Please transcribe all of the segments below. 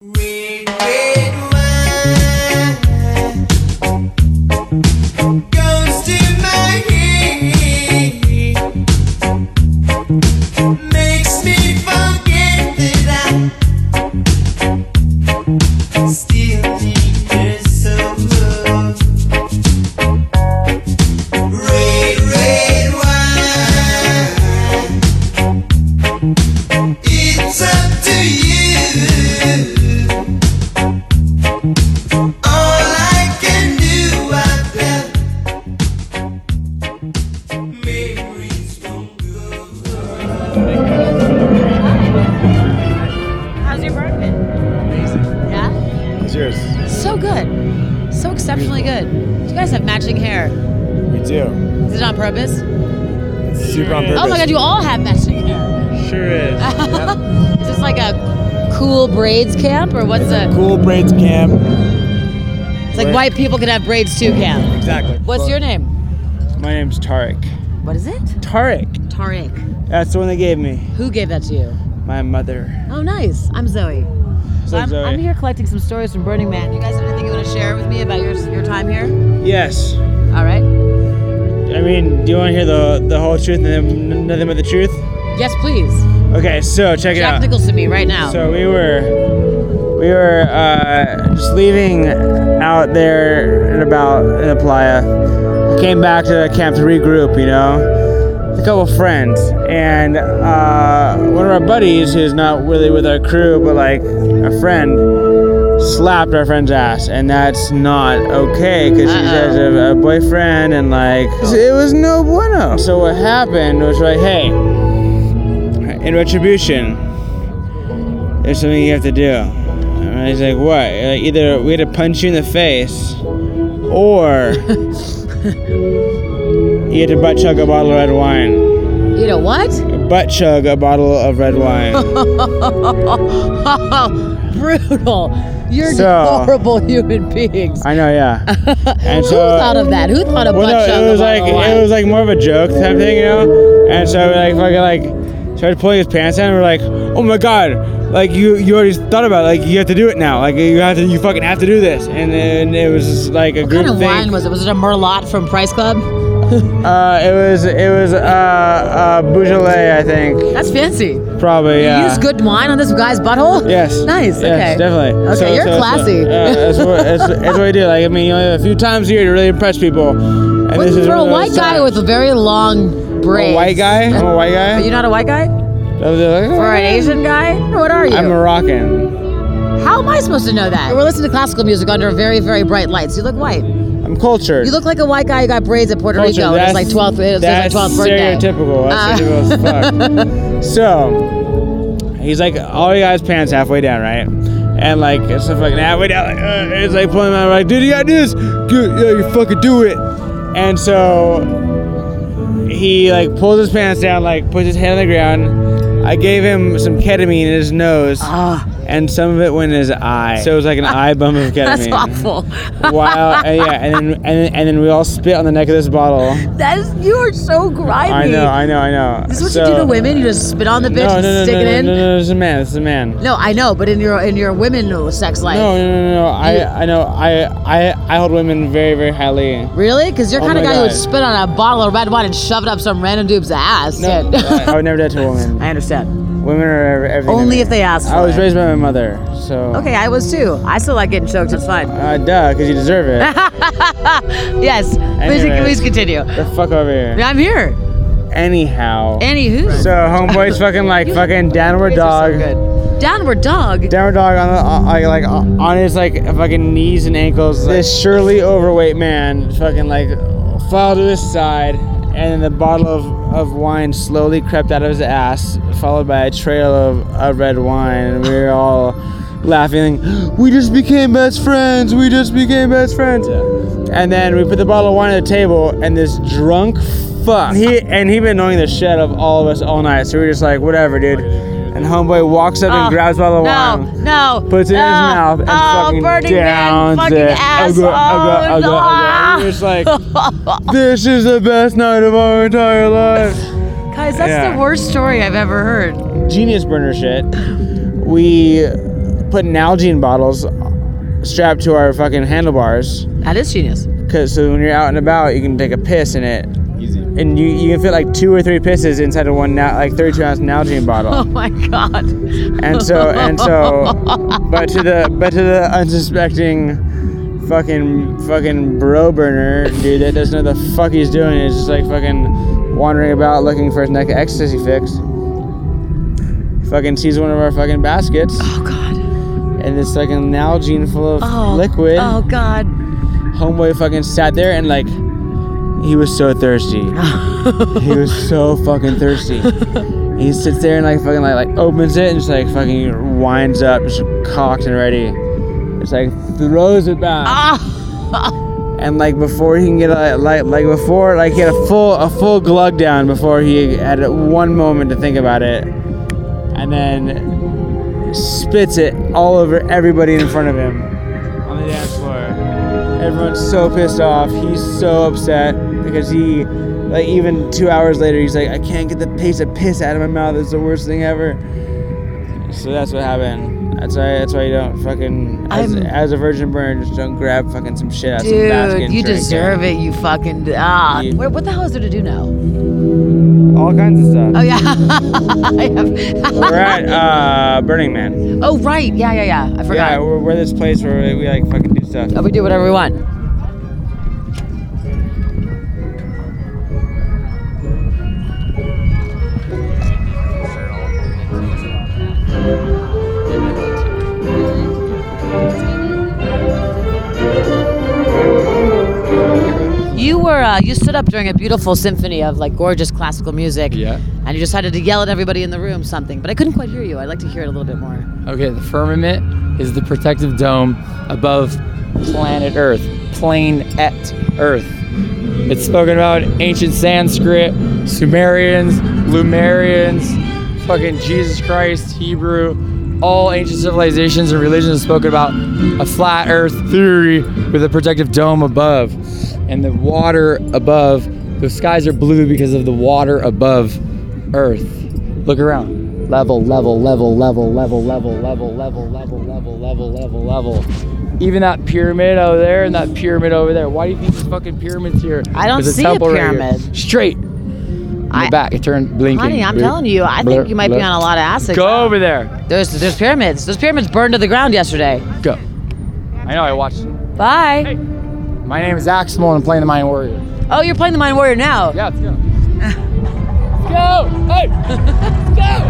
Red, red wine goes to my head, makes me forget that I still need her so much. Red, red wine, it's up to you. So good. So exceptionally good. You guys have matching hair. We do. Is it on purpose? It's super on purpose. Oh my god, you all have matching hair. Sure is. Is this like a cool braids camp or what's a cool braids camp? It's like white people can have braids too camp. Exactly. What's your name? My name's Tariq. What is it? Tariq. Tariq. That's the one they gave me. Who gave that to you? My mother. Oh nice. I'm Zoe. So Zoe. I'm here collecting some stories from Burning Man. You guys have anything you want to share with me about your time here? Yes. All right. I mean, do you want to hear the whole truth and then nothing but the truth? Yes, please. Okay, so check it Jack out. Nicholson me right now. So we were just leaving out there in the playa. Came back to the camp to regroup, you know, with a couple friends, and one of our buddies, who's not really with our crew but like a friend, slapped our friend's ass, and that's not okay because she has a boyfriend, and like it was no bueno. So what happened was like, hey, in retribution, there's something you have to do. And he's like, what? Either we had to punch you in the face, or you had to butt chug a bottle of red wine. You know what? Butt chug a bottle of red wine. Brutal. You're horrible human beings. I know, yeah. And Who thought of that? Who thought of butt chug? It was like more of a joke type thing, you know. And so we started pulling his pants down, and we're like, oh my god, like you already thought about it, like you have to do it now, like you fucking have to do this. And then it was just like a group thing. What kind of wine was it? Was it a Merlot from Price Club? It was Beaujolais, I think. That's fancy. Probably, yeah. You use good wine on this guy's butthole? Yes. Nice. Yes, okay. Definitely. Okay, you're classy. That's what we do. Like, I mean, you only have a few times a year to really impress people. And Well, for a white guy with a very long braids. A white guy? I'm a white guy. Are you not a white guy? For an Asian guy? What are you? I'm Moroccan. How am I supposed to know that? We're listening to classical music under very, very bright lights. You look white. I'm cultured. You look like a white guy who got braids at Puerto Rico. It's like 12th birthday. That's stereotypical. That's stereotypical as fuck. So, he's like all he got his pants halfway down, right? And like it's fucking halfway down. Like, it's like pulling him out. Like, dude, you got this. Good, yeah, you fucking do it. And so he like pulls his pants down, like puts his head on the ground. I gave him some ketamine in his nose, and some of it went in his eye. So it was like an eye bump of ketamine. That's awful. And then we all spit on the neck of this bottle. You are so grimy. I know. This is what you do to women? You just spit on the bitch and stick it in? No, this is a man. No, I know, but in your women sex life. No. I know. I hold women very, very highly. Really? Because you're kind of guy who would spit on a bottle of red wine and shove it up some random dude's ass. No, I would never do that to a woman. I understand. Women are everything. Only if they ask for it. I was raised by my mother, so. Okay, I was too. I still like getting choked. It's fine. Duh, because you deserve it. Yes. Please continue. The fuck over here. I'm here. Anyhow. Anywho. So homeboy's fucking downward dog. So downward dog. Downward dog on his like fucking knees and ankles. This surely overweight man fucking like fell to his side, and then the bottle of wine slowly crept out of his ass, followed by a trail of red wine, and we were all laughing, we just became best friends. And then we put the bottle of wine on the table, and this drunk fuck, he'd been annoying the shit out of all of us all night, so we were just like, whatever, dude. And homeboy walks up and grabs a bottle of wine, puts it in his mouth, and fucking downs it. And we're just like, this is the best night of our entire life. Guys, that's the worst story I've ever heard. Genius burner shit. We put Nalgene bottles strapped to our fucking handlebars. That is genius. So when you're out and about, you can take a piss in it. Easy. And you can fit like 2 or 3 pisses inside of one 32-ounce Nalgene bottle. Oh my god. And so, but to the unsuspecting fucking bro burner dude that doesn't know the fuck he's doing, is just like fucking wandering about looking for his next ecstasy fix. Fucking sees one of our fucking baskets. Oh god. And it's like a Nalgene full of liquid. Oh god. Homeboy fucking sat there and like, he was so thirsty. He was so fucking thirsty. He sits there and like fucking like opens it and just like fucking winds up, just cocked and ready. Just like throws it back. And like before he can get before he had a full glug down before he had one moment to think about it, and then spits it all over everybody in front of him on the dance floor. Everyone's so pissed off. He's so upset because he, like, even 2 hours later, he's like, I can't get the taste of piss out of my mouth. It's the worst thing ever. So that's what happened. That's why you don't fucking, as a virgin burn, just don't grab fucking some shit out of some basket. Dude, and you drink deserve it. You fucking what the hell is there to do now? All kinds of stuff. Oh yeah. We're at Burning Man. Oh right. Yeah. I forgot. Yeah, we're this place where we like fucking do stuff. Oh, we do whatever we want. You stood up during a beautiful symphony of like gorgeous classical music. Yeah. And you decided to yell at everybody in the room something, but I couldn't quite hear you. I'd like to hear it a little bit more. Okay, the firmament is the protective dome above planet Earth, planet Earth. It's spoken about in ancient Sanskrit, Sumerians, Lumerians, fucking Jesus Christ, Hebrew. All ancient civilizations and religions have spoken about a flat Earth theory with a protective dome above. And the water above, the skies are blue because of the water above Earth. Look around. Level. Even that pyramid over there and that pyramid over there. Why do you think there's fucking pyramids here? I don't There's see a temple right here. pyramid. Straight. In the back, it turned blinking. Honey, I'm telling you, I think you might be on a lot of acid. Go over there. There's pyramids. Those pyramids burned to the ground yesterday. Go. I know, I watched it. Bye. Hey. My name is Aximal and I'm playing the Mind Warrior. Oh, you're playing the Mind Warrior now. Yeah, let's go. Let's go! Hey! Let's go!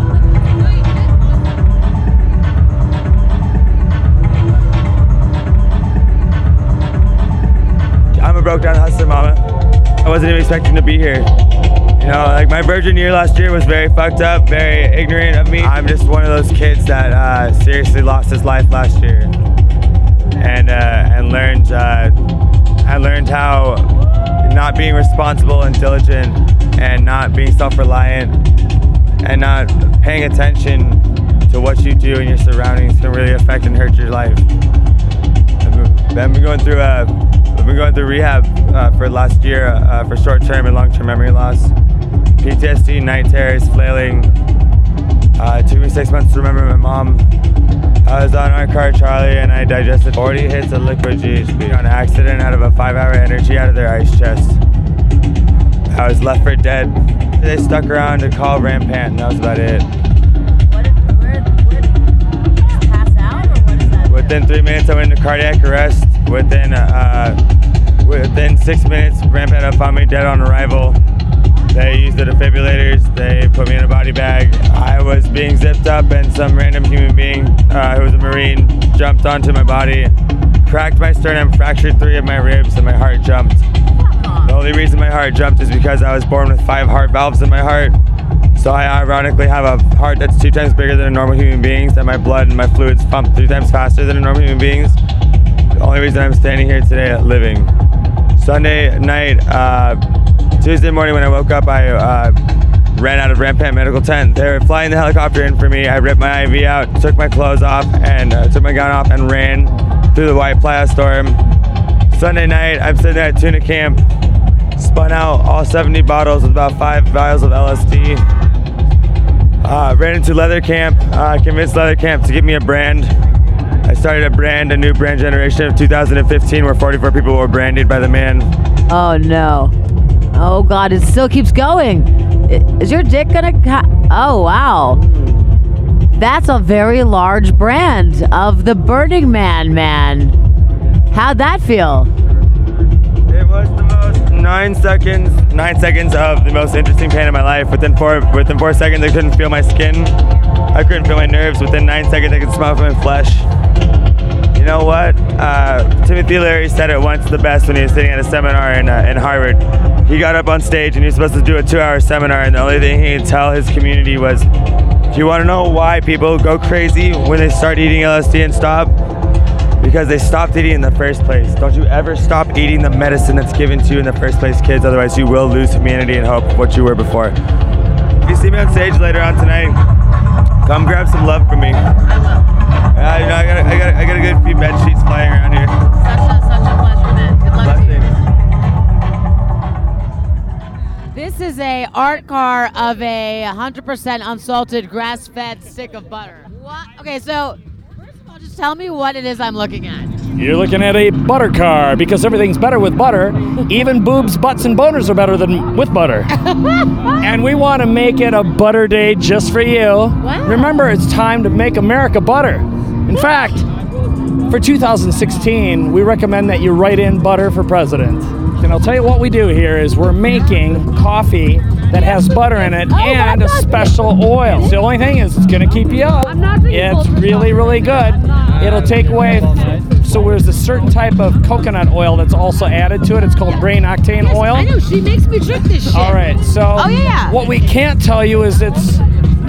I'm a broke down hustler, mama. I wasn't even expecting to be here. You know, like my virgin year last year was very fucked up, very ignorant of me. I'm just one of those kids that seriously lost his life last year. And learned how not being responsible and diligent and not being self-reliant and not paying attention to what you do and your surroundings can really affect and hurt your life. I've been going through rehab for last year for short-term and long-term memory loss, PTSD, night terrors, flailing. It took me 6 months to remember my mom. I was on our car, Charlie, and I digested 40 hits of liquid GHB on accident out of a 5-hour energy out of their ice chest. I was left for dead. They stuck around to call Rampant, and that was about it. Where did you pass out, or what is that? Within 3 minutes, I went into cardiac arrest. Within 6 minutes, Rampant up on me dead on arrival. They used the defibrillators, they put me in a body bag. I was being zipped up and some random human being who was a Marine jumped onto my body, cracked my sternum, fractured 3 of my ribs, and my heart jumped. The only reason my heart jumped is because I was born with 5 heart valves in my heart. So I ironically have a heart that's 2 times bigger than a normal human being's, and my blood and my fluids pump 3 times faster than a normal human being's. The only reason I'm standing here today living. Sunday night, Tuesday morning when I woke up, I ran out of Rampant Medical Tent. They were flying the helicopter in for me. I ripped my IV out, took my clothes off, and took my gown off and ran through the white playa storm. Sunday night, I'm sitting at Tuna Camp, spun out all 70 bottles with about 5 vials of LSD. Ran into Leather Camp, convinced Leather Camp to give me a brand. I started a new brand generation of 2015 where 44 people were branded by the man. Oh no. Oh God, it still keeps going. Is your dick gonna oh wow. That's a very large brand of the Burning Man. How'd that feel? It was the most 9 seconds of the most interesting pain of my life. Within 4 seconds I couldn't feel my skin. I couldn't feel my nerves. Within 9 seconds I could smell my flesh. You know what? Timothy Leary said it once the best when he was sitting at a seminar in Harvard. He got up on stage and he was supposed to do a 2-hour seminar, and the only thing he could tell his community was, if you want to know why people go crazy when they start eating LSD and stop, because they stopped eating in the first place. Don't you ever stop eating the medicine that's given to you in the first place, kids, otherwise you will lose humanity and hope of what you were before. If you see me on stage later on tonight, come grab some love from me. I got a good few bed sheets flying around here. Such a pleasure, man. Good luck to you. Blessings. This is a art car of a 100% unsalted, grass-fed stick of butter. What? Okay, so first of all, just tell me what it is I'm looking at. You're looking at a butter car because everything's better with butter. Even boobs, butts, and boners are better than with butter. And we want to make it a butter day just for you. Wow. Remember, it's time to make America butter. In fact, for 2016, we recommend that you write in butter for president. And I'll tell you what we do here is we're making coffee that has butter in it and a special oil. The only thing is it's going to keep you up. It's really, really good. It'll take away, so there's a certain type of coconut oil that's also added to it. It's called brain octane oil. I know, she makes me drink this shit. All right, so what we can't tell you is it's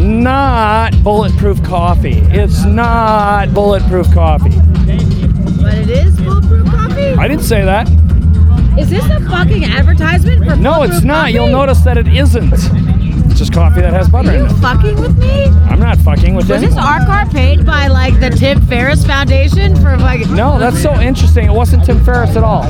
not bulletproof coffee. It's not bulletproof coffee. But it is bulletproof coffee? I didn't say that. Is this a fucking advertisement for No, it's bulletproof not. coffee? You'll notice that it isn't. It's just coffee that has butter Are in you it. fucking with me? I'm not fucking with Was it. this art car paid by like the Tim Ferriss Foundation for like? No, that's so interesting. It wasn't Tim Ferriss at all.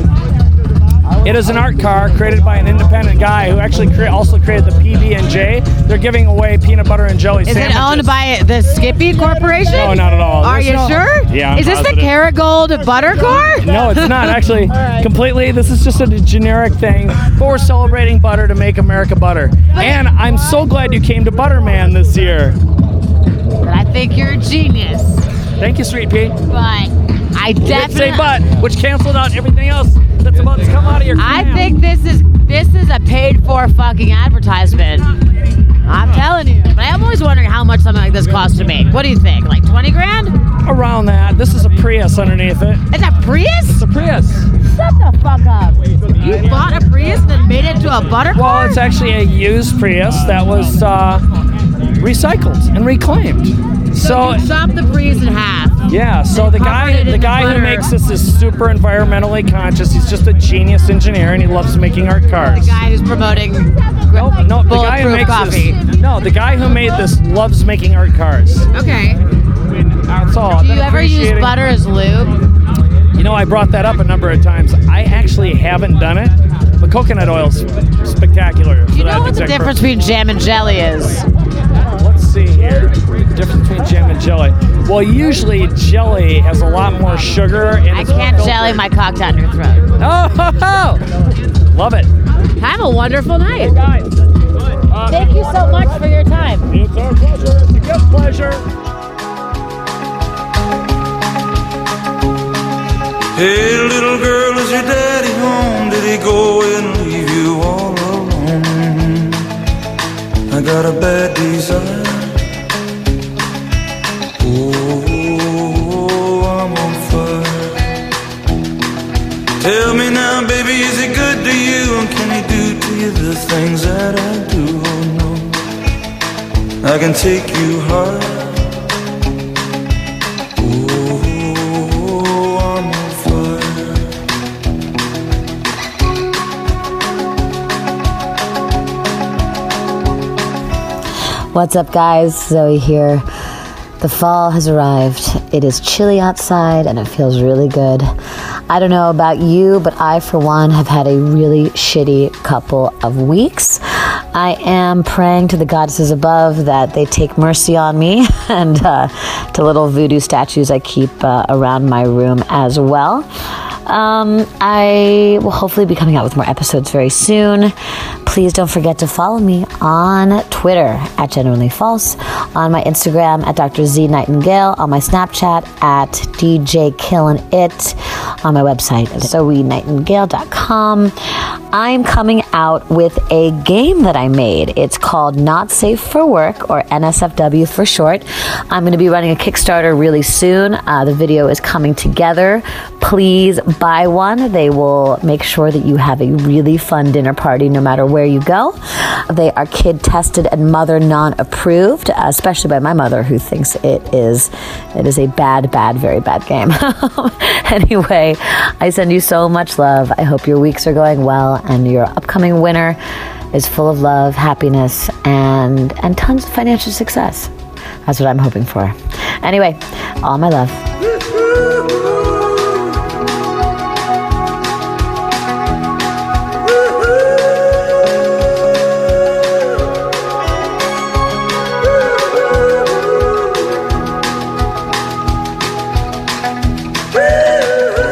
It is an art car created by an independent guy who actually also created the PB&J. They're giving away peanut butter and jelly Is sandwiches. it owned by the Skippy Corporation? No, not at all. Are There's you sure? Yeah, I'm Is this positive. the Kerrygold butter car? No, it's not actually. Completely. This is just a generic thing, but we're celebrating butter to make America butter. And I'm so glad you came to Butterman this year. But I think you're a genius. Thank you, Sweet Pea. But I You did definitely. say but, which canceled out everything else that's about to come out of your I clam. think this is a paid for fucking advertisement. I'm telling you. But I'm always wondering how much something like this costs to make. What do you think? Like 20 grand? Around that. This is a Prius underneath it. It's a Prius? It's a Prius. Shut the fuck up. You bought a Prius and then made it into a butter car? Well, it's actually a used Prius that was recycled and reclaimed. So you chopped the Prius in half. Yeah, so the guy who butter. makes this is super environmentally conscious. He's just a genius engineer and he loves making art cars. The guy who's promoting No, the guy who bulletproof makes coffee. this. No, the guy who made this loves making art cars. Okay. That's all. Do you ever use butter as lube? You know, I brought that up a number of times. I actually haven't done it, but coconut oil's spectacular. Do you know what the difference between jam and jelly is? Let's see here. The difference between jam and jelly. Well, usually jelly has a lot more sugar. And I it's can't filtered. jelly my cock down your throat. Oh, love it. Have a wonderful night. Guys, Thank you so much for your time. it's our pleasure. It's a good pleasure. Hey, little girl, is your daddy home? Did he go and leave you all alone? I got a bad desire. Oh, I'm on fire. Tell me now, baby, is he good to you? And can he do to you the things that I do? Oh, no, I can take you high. What's up, guys? Zoe here. The fall has arrived. It is chilly outside and it feels really good. I don't know about you, but I, for one, have had a really shitty couple of weeks. I am praying to the goddesses above that they take mercy on me and to little voodoo statues I keep around my room as well. I will hopefully be coming out with more episodes very soon. Please don't forget to follow me on Twitter at Genuinely False, on my Instagram at Dr. Z Nightingale, on my Snapchat at DJ Killin' It, on my website at ZoeNightingale.com. I'm coming out with a game that I made. It's called Not Safe for Work, or NSFW for short. I'm going to be running a Kickstarter really soon. The video is coming together. Please buy one. They will make sure that you have a really fun dinner party no matter where you go. They are kid tested and mother non-approved, especially by my mother, who thinks it is a bad, very bad game. Anyway, I send you so much love. I hope your weeks are going well and your upcoming winter is full of love, happiness, and tons of financial success. That's what I'm hoping for. Anyway, all my love. Woo!